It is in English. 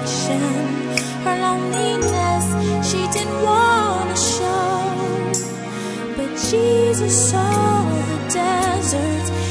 rejection, her loneliness, she didn't want to show. But Jesus saw the desert,